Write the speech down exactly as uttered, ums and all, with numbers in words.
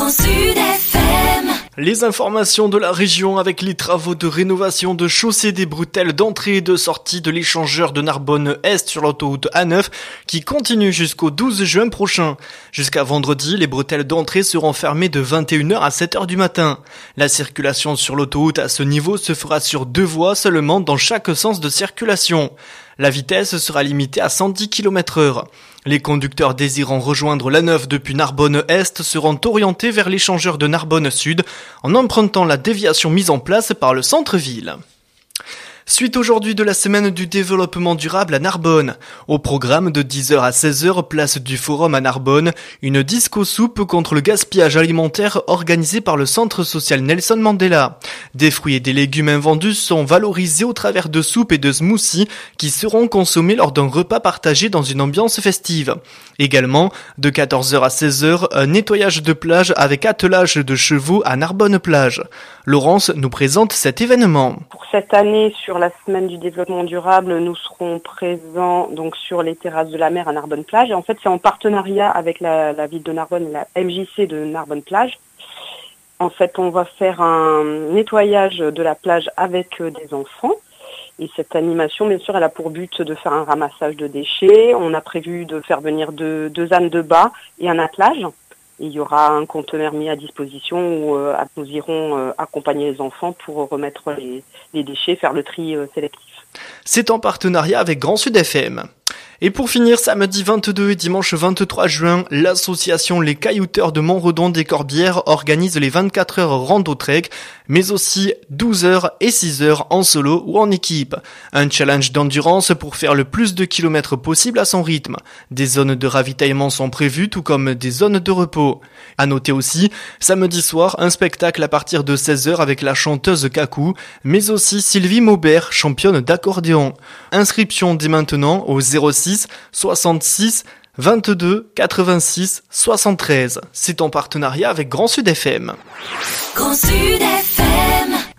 Grand Sud F M. Les informations de la région avec les travaux de rénovation de chaussée des bretelles d'entrée et de sortie de l'échangeur de Narbonne-Est sur l'autoroute A neuf qui continue jusqu'au douze juin prochain. Jusqu'à vendredi, les bretelles d'entrée seront fermées de vingt et une heures à sept heures du matin. La circulation sur l'autoroute à ce niveau se fera sur deux voies seulement dans chaque sens de circulation. La vitesse sera limitée à cent dix kilomètres heure. Les conducteurs désirant rejoindre l'A neuf depuis Narbonne-Est seront orientés vers l'échangeur de Narbonne-Sud en empruntant la déviation mise en place par le centre-ville. Suite aujourd'hui de la semaine du développement durable à Narbonne. Au programme de dix heures à seize heures, place du Forum à Narbonne, une disco-soupe contre le gaspillage alimentaire organisée par le centre social Nelson Mandela. Des fruits et des légumes invendus sont valorisés au travers de soupes et de smoothies qui seront consommés lors d'un repas partagé dans une ambiance festive. Également, de quatorze heures à seize heures, un nettoyage de plage avec attelage de chevaux à Narbonne-Plage. Laurence nous présente cet événement. Pour cette année, sur la semaine du développement durable, nous serons présents donc sur les terrasses de la mer à Narbonne-Plage. Et en fait, c'est en partenariat avec la, la ville de Narbonne et la M J C de Narbonne-Plage. En fait, on va faire un nettoyage de la plage avec des enfants. Et cette animation, bien sûr, elle a pour but de faire un ramassage de déchets. On a prévu de faire venir deux, deux ânes de bas et un attelage. Et il y aura un conteneur mis à disposition où euh, nous irons euh, accompagner les enfants pour remettre les, les déchets, faire le tri euh, sélectif. C'est en partenariat avec Grand Sud F M. Et pour finir, samedi vingt-deux et dimanche vingt-trois juin, l'association Les Caillouteurs de Montredon des Corbières organise les vingt-quatre heures rando trek, mais aussi douze heures et six heures en solo ou en équipe. Un challenge d'endurance pour faire le plus de kilomètres possible à son rythme. Des zones de ravitaillement sont prévues, tout comme des zones de repos. À noter aussi, samedi soir, un spectacle à partir de seize heures avec la chanteuse Kakou, mais aussi Sylvie Maubert, championne d'accordéon. Inscription dès maintenant au zéro six soixante-six vingt-deux quatre-vingt-six soixante-treize. C'est en partenariat avec Grand Sud F M. Grand Sud F M.